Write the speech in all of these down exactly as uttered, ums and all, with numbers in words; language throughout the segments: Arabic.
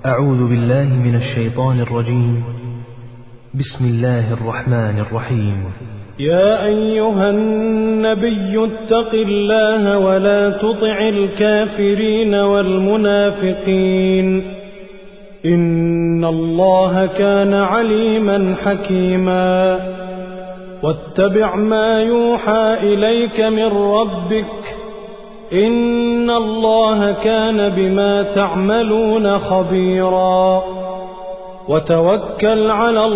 أعوذ بالله من الشيطان الرجيم. بسم الله الرحمن الرحيم. يا أيها النبي اتق الله ولا تطع الكافرين والمنافقين إن الله كان عليما حكيما. واتبع ما يوحى إليك من ربك إن الله كان بما تعملون خبيرا. وتوكل على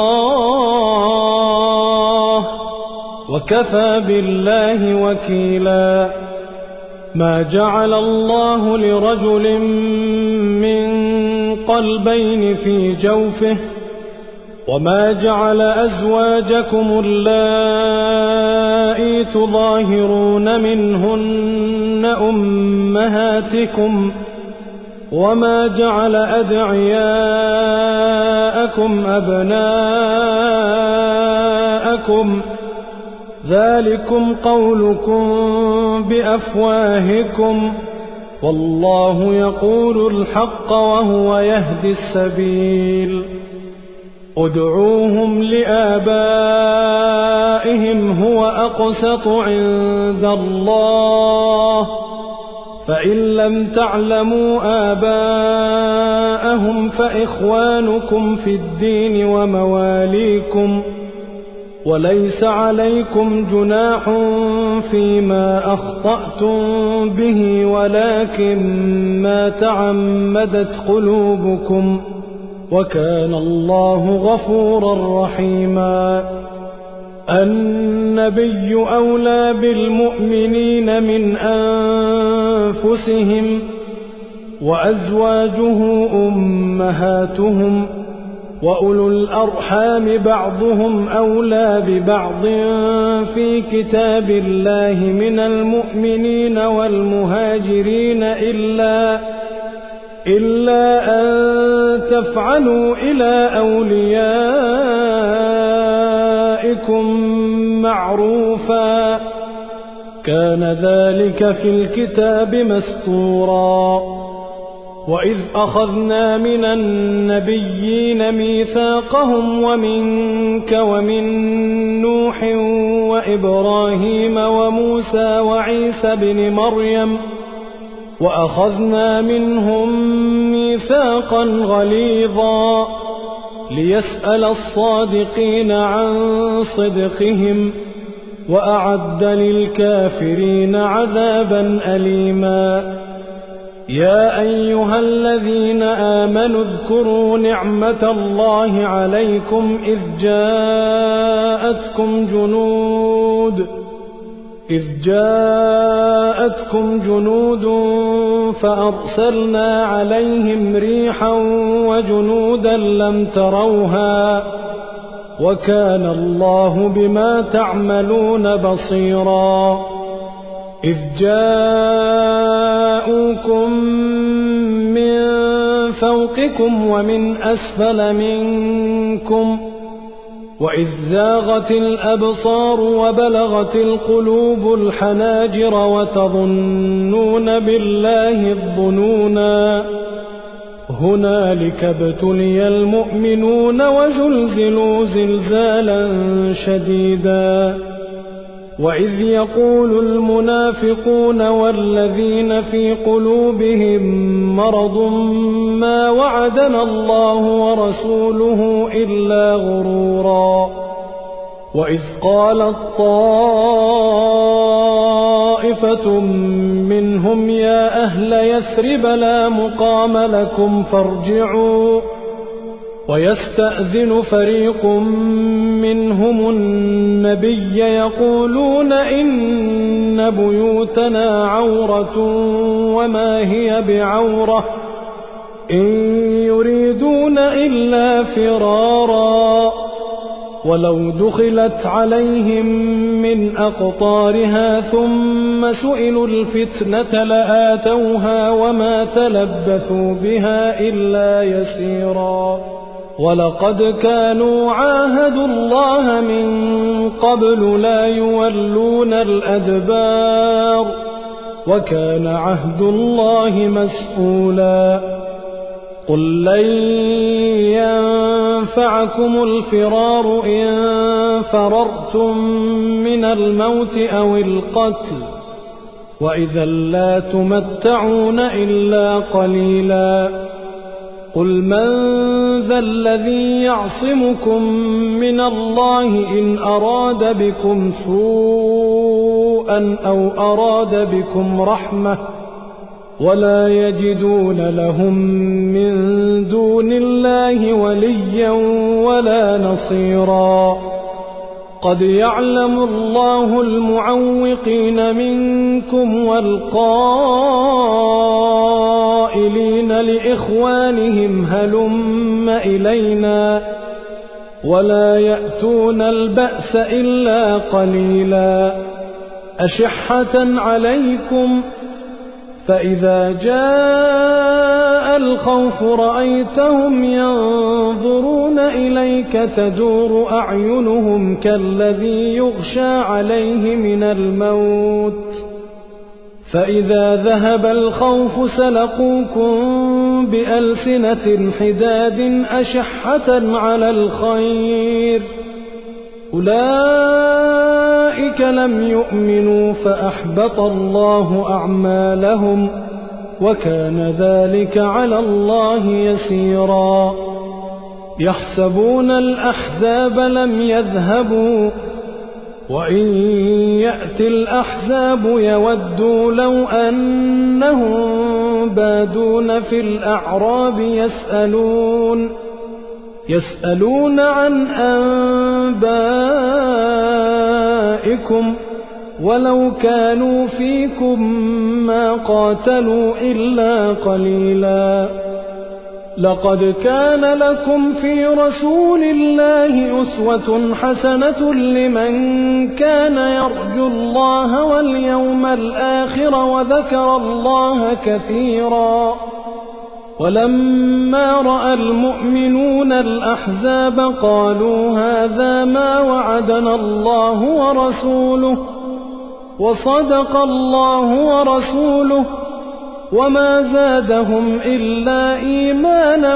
الله وكفى بالله وكيلا. ما جعل الله لرجل من قلبين في جوفه وما جعل أزواجكم اللائي تظاهرون منهن أمهاتكم وما جعل أدعياءكم أبناءكم ذلكم قولكم بأفواهكم والله يقول الحق وهو يهدي السبيل. ادعوهم لآبائهم هو أقسط عند الله فإن لم تعلموا آباءهم فإخوانكم في الدين ومواليكم وليس عليكم جناح فيما أخطأتم به ولكن ما تعمدت قلوبكم وكان الله غفورا رحيما. النبي أولى بالمؤمنين من أنفسهم وأزواجه أمهاتهم وأولو الأرحام بعضهم أولى ببعض في كتاب الله من المؤمنين والمهاجرين إلا إلا أن تفعلوا إلى أوليائكم معروفا كان ذلك في الكتاب مسطورا. وإذ أخذنا من النبيين ميثاقهم ومنك ومن نوح وإبراهيم وموسى وعيسى بن مريم وأخذنا منهم ميثاقا غليظا ليسأل الصادقين عن صدقهم وأعد للكافرين عذابا أليما. يا أيها الذين آمنوا اذكروا نعمة الله عليكم إذ جاءتكم جنود إذ جاءتكم جنود فأرسلنا عليهم ريحا وجنودا لم تروها وكان الله بما تعملون بصيرا. إذ جاءوكم من فوقكم ومن أسفل منكم وإذ زاغت الأبصار وبلغت القلوب الحناجر وتظنون بالله الظنونا هنالك ابتلي المؤمنون وزلزلوا زلزالا شديدا. وإذ يقول المنافقون والذين في قلوبهم مرض ما وعدنا الله ورسوله إلا غرورا. وإذ قالت طائفة منهم يا أهل يثرب لا مقام لكم فارجعوا ويستأذن فريق منهم النبي يقولون إن بيوتنا عورة وما هي بعورة إن يريدون إلا فرارا ولو دخلت عليهم من أقطارها ثم سئلوا الفتنة لآتوها وما تلبثوا بها إلا يسيرا. ولقد كانوا عاهدوا الله من قبل لا يولون الأدبار وكان عهد الله مسئولا. قل لن ينفعكم الفرار إن فررتم من الموت أو القتل وإذا لا تمتعون إلا قليلا قل من ذا الذي يعصمكم من الله إن أراد بكم سوءا أو أراد بكم رحمة ولا يجدون لهم من دون الله وليا ولا نصيرا قد يعلم الله المعوقين منكم والقائلين لإخوانهم هلم إلينا ولا يأتون البأس إلا قليلا أشحة عليكم فإذا جاء الخوف رأيتهم ينظرون إليك تدور أعينهم كالذي يغشى عليه من الموت فإذا ذهب الخوف سلقوكم بألسنة حداد أشحة على الخير أولئك لم يؤمنوا فأحبط الله أعمالهم وكان ذلك على الله يسيرا يحسبون الأحزاب لم يذهبوا وإن يأتي الأحزاب يودوا لو أنهم بادون في الأعراب يسألون يسألون عن أنبائكم ولو كانوا فيكم ما قاتلوا إلا قليلا لقد كان لكم في رسول الله أسوة حسنة لمن كان يرجو الله واليوم الآخر وذكر الله كثيرا ولما رأى المؤمنون الأحزاب قالوا هذا ما وعدنا الله ورسوله وصدق الله ورسوله وما زادهم إلا إيمانا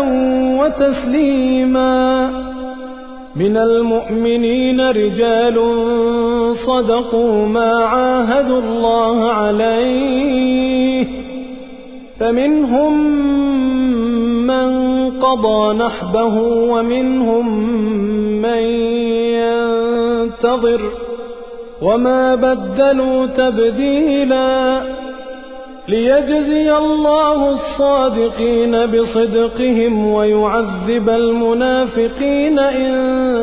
وتسليما من المؤمنين رجال صدقوا ما عاهدوا الله عليه فمنهم من قضى نحبه ومنهم من ينتظر وما بدلوا تبديلا ليجزي الله الصادقين بصدقهم ويعذب المنافقين إن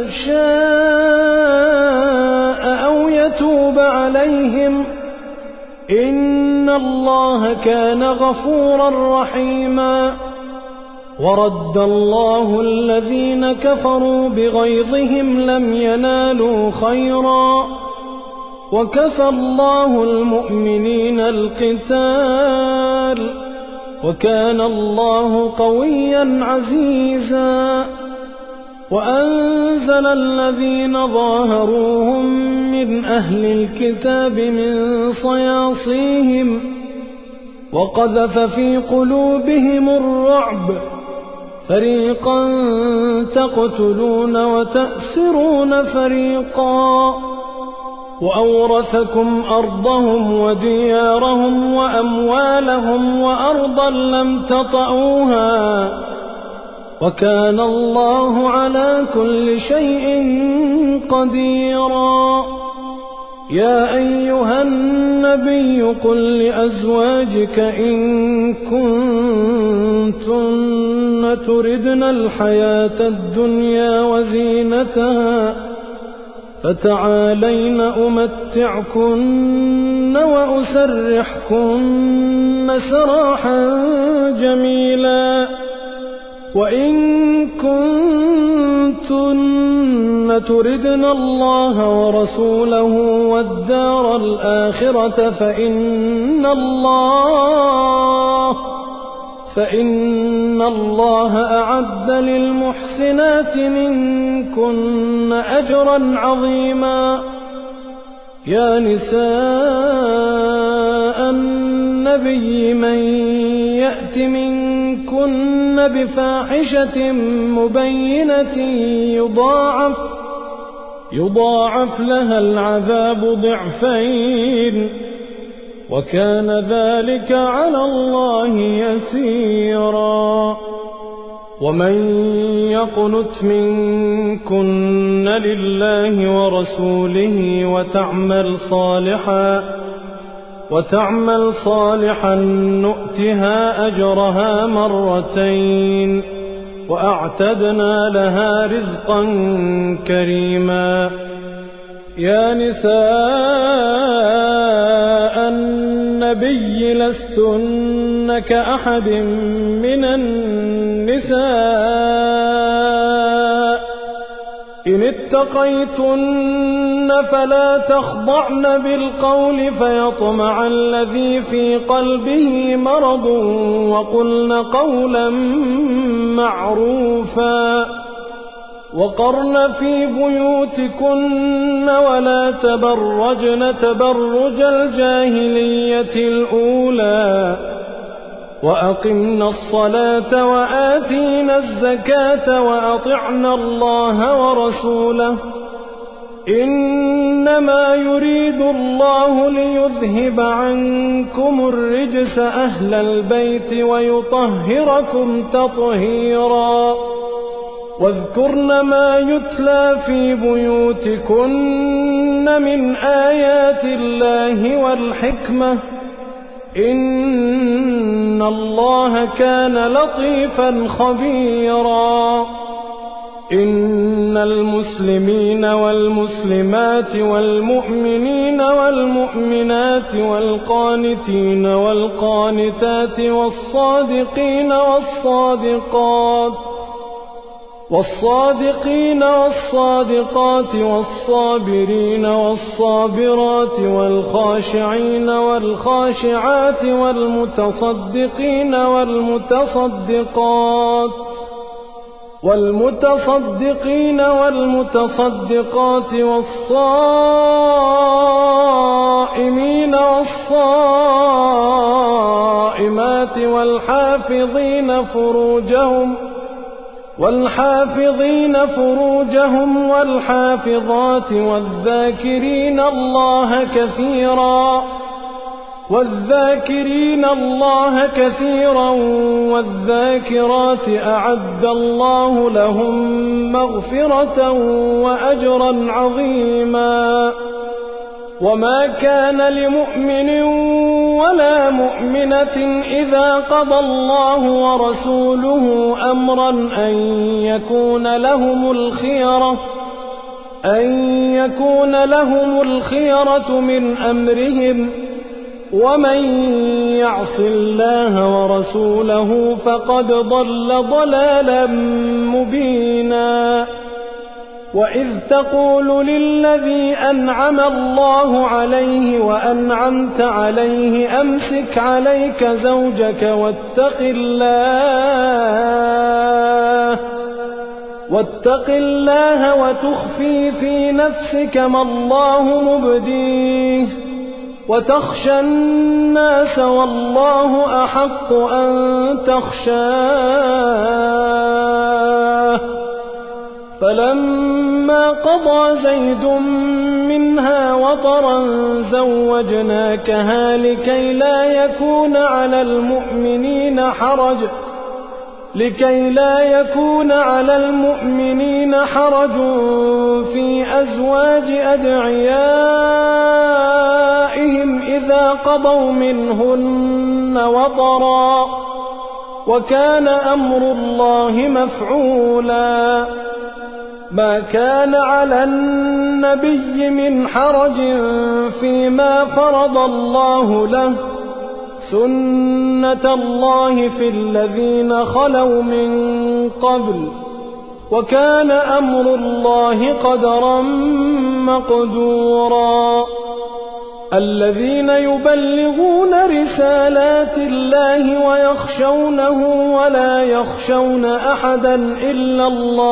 شاء أو يتوب عليهم إن الله كان غفورا رحيما ورد الله الذين كفروا بغيظهم لم ينالوا خيرا وكفى الله المؤمنين القتال وكان الله قويا عزيزا وأنزل الذين ظاهروهم من أهل الكتاب من صياصيهم وقذف في قلوبهم الرعب فريقا تقتلون وتأسرون فريقا وأورثكم أرضهم وديارهم وأموالهم وأرضا لم تطئوها وكان الله على كل شيء قديرا يا أيها النبي قل لأزواجك إن كنتن تردن الحياة الدنيا وزينتها فتعالين أمتعكن وأسرحكن سراحا جميلا وإن كنتن تردن الله ورسوله والدار الآخرة فإن الله فإن الله أعد للمحسنات منكن أجرا عظيما يا نساء النبي من يأت منكن يأتيكن بفاحشة مبينة يضاعف يضاعف لها العذاب ضعفين وكان ذلك على الله يسيرا. ومن يقنت منكن لله ورسوله وتعمل صالحا وتعمل صالحا نؤتها أجرها مرتين وأعتدنا لها رزقا كريما. يا نساء النبي لستن كأحد من النساء إن اتقيتن فلا تخضعن بالقول فيطمع الذي في قلبه مرض وقلن قولا معروفا. وقرن في بيوتكن ولا تبرجن تبرج الجاهلية الأولى وأقمنا الصلاة وآتينا الزكاة وأطعنا الله ورسوله إنما يريد الله ليذهب عنكم الرجس أهل البيت ويطهركم تطهيرا. واذكرن ما يتلى في بيوتكن من آيات الله والحكمة إن الله كان لطيفا خبيرا. إن المسلمين والمسلمات والمؤمنين والمؤمنات والقانتين والقانتات والصادقين والصادقات والصادقين والصادقات والصابرين والصابرات والخاشعين والخاشعات والمتصدقين والمتصدقات والمتصدقين والمتصدقات والصائمين والصائمات والحافظين فروجهم والحافظين فروجهم والحافظات والذاكرين الله كثيرا والذاكرين الله كثيرا والذاكرات أعد الله لهم مغفرة وأجرا عظيما. وما كان لمؤمن ولا مؤمنة إذا قضى الله ورسوله أمرا أن يكون لهم الخيرة أن يكون لهم الخيرة من أمرهم ومن يعص الله ورسوله فقد ضل ضلالا مبينا. وإذ تقول للذي أنعم الله عليه وأنعمت عليه أمسك عليك زوجك واتق الله واتق الله وتخفي في نفسك ما الله مبديه وتخشى الناس والله أحق أن تخشاه. فلما قضى زيد منها وطرا زوجناكها لكي لا يكون على المؤمنين حرج لكي لا يكون على المؤمنين حرج في أزواج أدعيائهم إذا قضوا منهن وطرا وكان أمر الله مفعولا. ما كان على النبي من حرج فيما فرض الله له سنة الله في الذين خلوا من قبل وكان أمر الله قدرا مقدورا. الذين يبلغون رسالات الله ويخشونه ولا يخشون أحدا إلا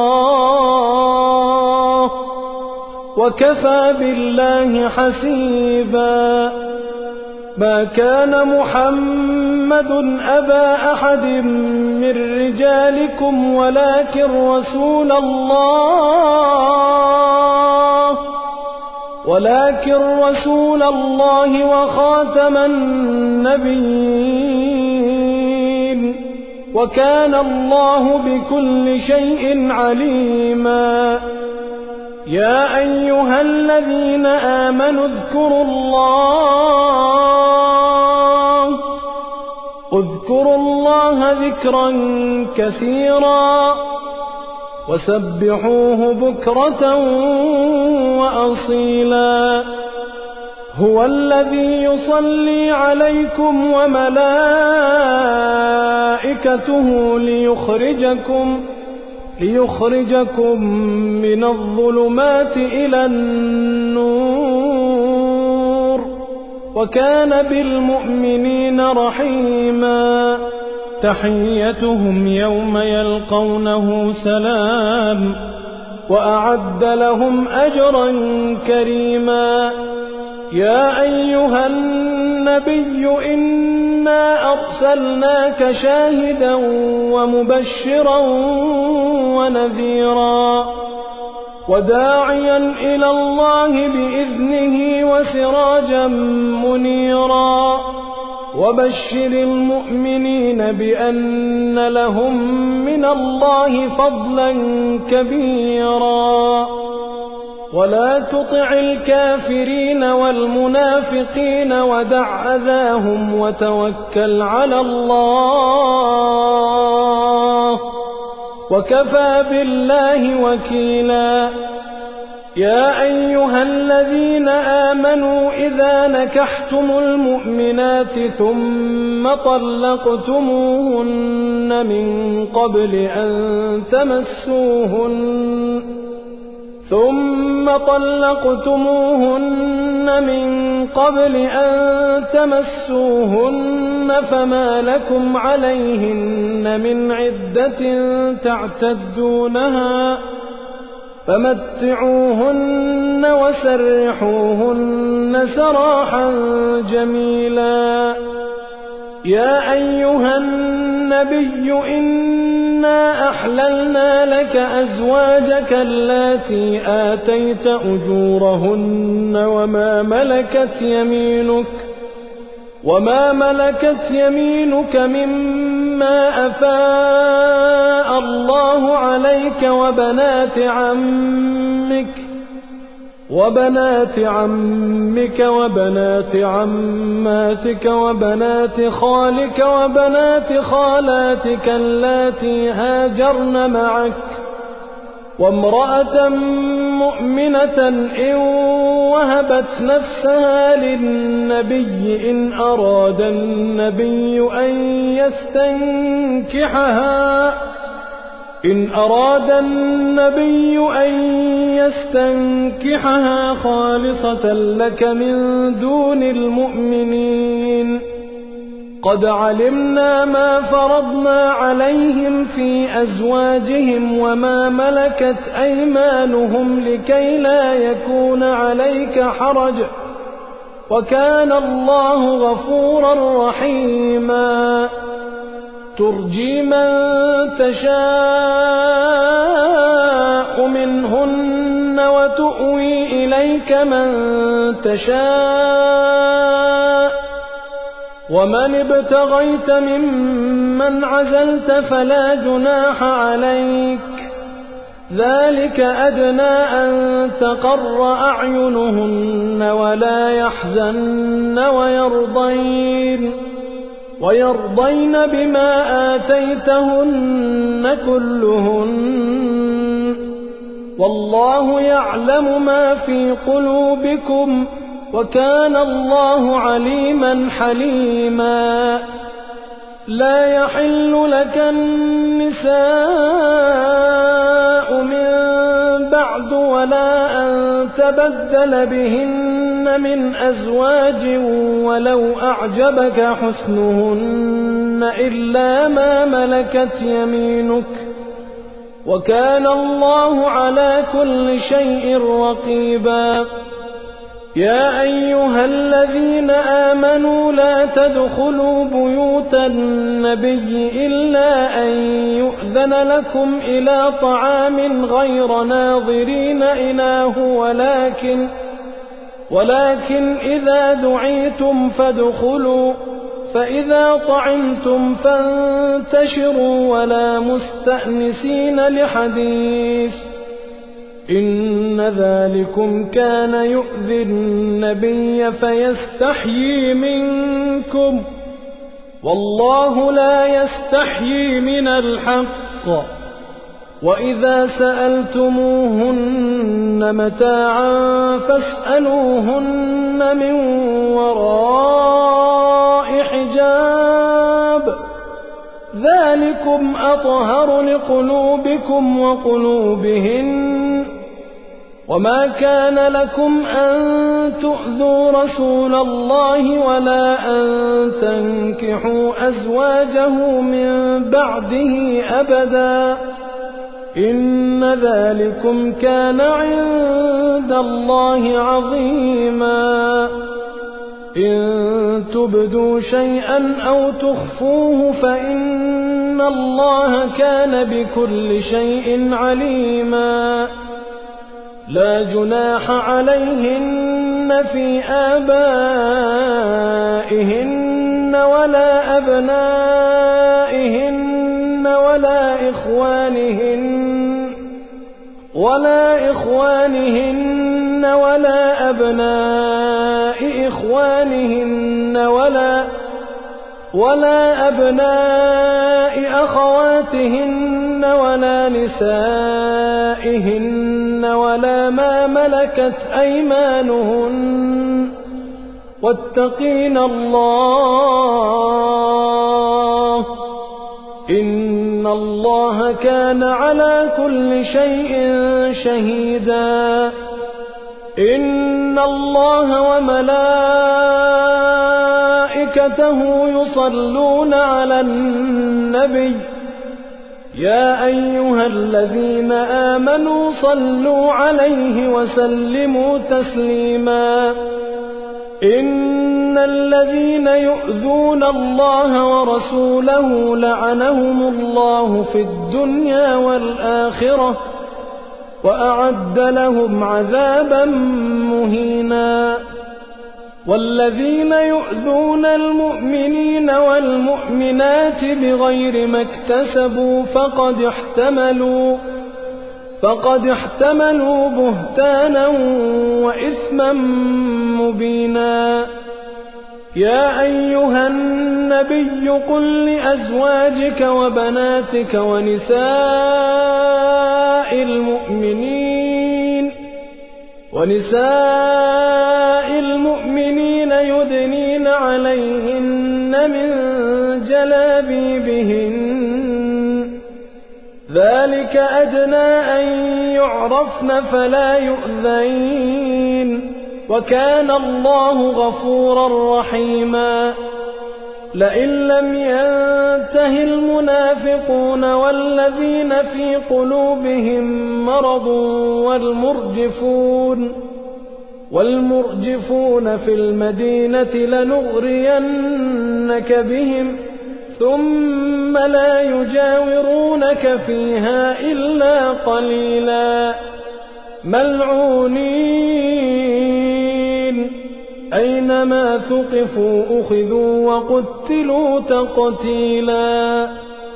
الله وكفى بالله حسيبا. ما كان محمد أبا أحد من رجالكم ولكن رسول الله ولكن رسول الله وخاتم النبيين وكان الله بكل شيء عليما. يا أيها الذين آمنوا اذكروا الله اذكروا الله ذكرا كثيرا وسبحوه بكرة وأصيلا. هو الذي يصلي عليكم وملائكته ليخرجكم ليخرجكم من الظلمات إلى النور وكان بالمؤمنين رحيما. تحيتهم يوم يلقونه سلام وأعد لهم أجرا كريما. يا أيها النبي إنا أرسلناك شاهدا ومبشرا ونذيرا وداعيا إلى الله بإذنه وسراجا منيرا. وبشر المؤمنين بأن لهم من الله فضلا كبيرا. ولا تطع الكافرين والمنافقين ودع أذاهم وتوكل على الله وكفى بالله وكيلا. يا أيها الذين آمنوا إذا نكحتم المؤمنات ثم طلقتموهن من قبل أن تمسوهن ثم طلقتموهن من قبل أن تمسوهن فما لكم عليهن من عدة تعتدونها فمتعوهن وسرحوهن سراحا جميلا. يا أيها النبي إنا أحللنا لك أزواجك اللاتي آتيت أجورهن وما ملكت يمينك وما ملكت يمينك مما أفاء الله عليك وبنات عمك وبنات عمك وبنات عماتك وبنات خالك وبنات خالاتك اللاتي هاجرن معك وامرأة مؤمنة إن وهبت نفسها للنبي إن أراد النبي أن يستنكحها إن أراد النبي أن يستنكحها خالصة لك من دون المؤمنين. قد علمنا ما فرضنا عليهم في أزواجهم وما ملكت أيمانهم لكي لا يكون عليك حرج وكان الله غفورا رحيما. ترجي من تشاء منهن وتؤوي إليك من تشاء ومن ابتغيت ممن عزلت فلا جناح عليك ذلك أدنى أن تقر أعينهن ولا يحزن ويرضين ويرضين بما آتيتهن كلهن والله يعلم ما في قلوبكم وكان الله عليما حليما. لا يحل لك النساء من بعد ولا أن تبدل بهن من أزواج ولو أعجبك حسنهن إلا ما ملكت يمينك وكان الله على كل شيء رقيبا. يا أيها الذين آمنوا لا تدخلوا بيوت النبي إلا أن يؤذن لكم إلى طعام غير ناظرين إناه ولكن ولكن إذا دعيتم فادخلوا فإذا طعمتم فانتشروا ولا مستأنسين لحديث إن ذلكم كان يؤذي النبي فيستحيي منكم والله لا يستحيي من الحق وإذا سألتموهن متاعا فاسألوهن من وراء حجاب ذلكم أطهر لقلوبكم وقلوبهن وما كان لكم أن تؤذوا رسول الله ولا أن تنكحوا أزواجه من بعده أبدا إن ذلكم كان عند الله عظيما إن تبدوا شيئا أو تخفوه فإن الله كان بكل شيء عليما لا جناح عليهن في آبائهن ولا أبنائهن ولا إخوانهن ولا إخوانهن ولا أبناء إخوانهن ولا ولا أبناء أخواتهن ولا نسائهن ولا ما ملكت أيمانهن واتقين الله إن الله كان على كل شيء شهيدا إن الله وملائكته يصلون على النبي يا أيها الذين آمنوا صلوا عليه وسلموا تسليما إن الذين يؤذون الله ورسوله لعنهم الله في الدنيا والآخرة وأعد لهم عذابا مهينا والذين يؤذون المؤمنين والمؤمنات بغير ما اكتسبوا فقد احتملوا فقد احتملوا بهتانا وإثما مبينا يا أيها النبي قل لأزواجك وبناتك ونساء المؤمنين ونساء المؤمنين يدنين عليهن من جلابيبهن ذلك أدنى أن يعرفن فلا يؤذين وكان الله غفورا رحيما لئن لم ينته المنافقون والذين في قلوبهم مرض والمرجفون والمرجفون في المدينة لنغرينك بهم ثم لا يجاورونك فيها إلا قليلا ملعونين أينما ثقفوا أخذوا وقتلوا تقتيلا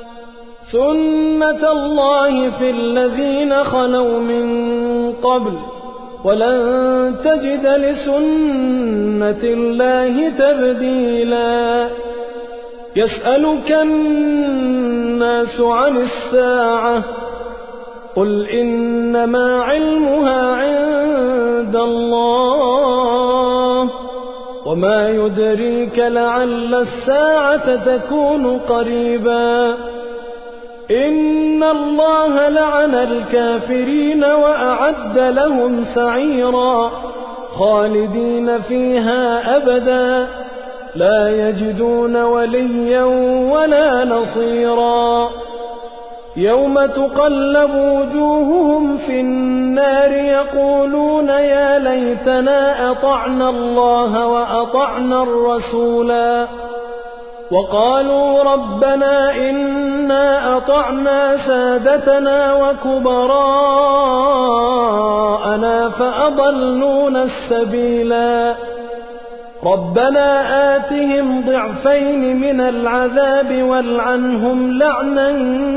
سنة الله في الذين خلوا من قبل ولن تجد لسنة الله تبديلا يسألك الناس عن الساعة قل إنما علمها عند الله وما يدريك لعل الساعة تكون قريبا إن الله لعن الكافرين وأعد لهم سعيرا خالدين فيها أبدا لا يجدون وليا ولا نصيرا يوم تقلب وجوههم في النار يقولون يا ليتنا أطعنا الله وأطعنا الرسولا وقالوا ربنا إنا أطعنا سادتنا وكبراءنا فأضلونا السبيلا ربنا آتهم ضعفين من العذاب والعنهم لعنا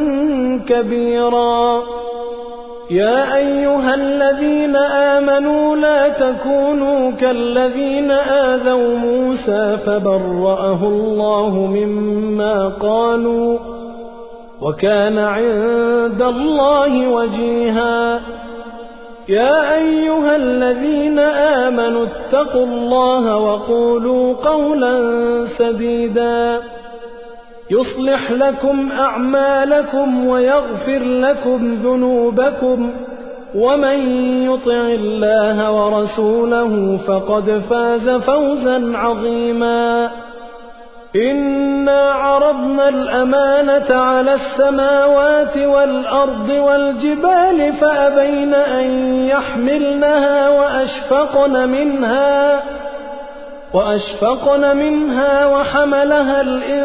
كبيرا يا أيها الذين آمنوا لا تكونوا كالذين آذوا موسى فبرأه الله مما قالوا وكان عند الله وجيها يا أيها الذين آمنوا اتقوا الله وقولوا قولا سديدا يصلح لكم أعمالكم ويغفر لكم ذنوبكم ومن يطع الله ورسوله فقد فاز فوزا عظيما إنا عرضنا الأمانة على السماوات والأرض والجبال فأبين أن يحملنها وأشفقن منها وأشفقن منها وحملها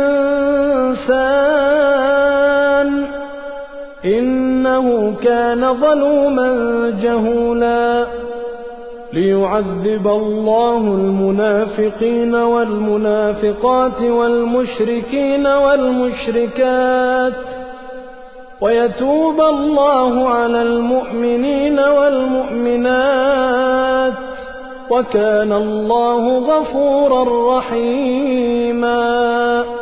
الإنسان إنه كان ظلوما جهولا ليعذب الله المنافقين والمنافقات والمشركين والمشركات ويتوب الله على المؤمنين والمؤمنات وكان الله غفورا رحيما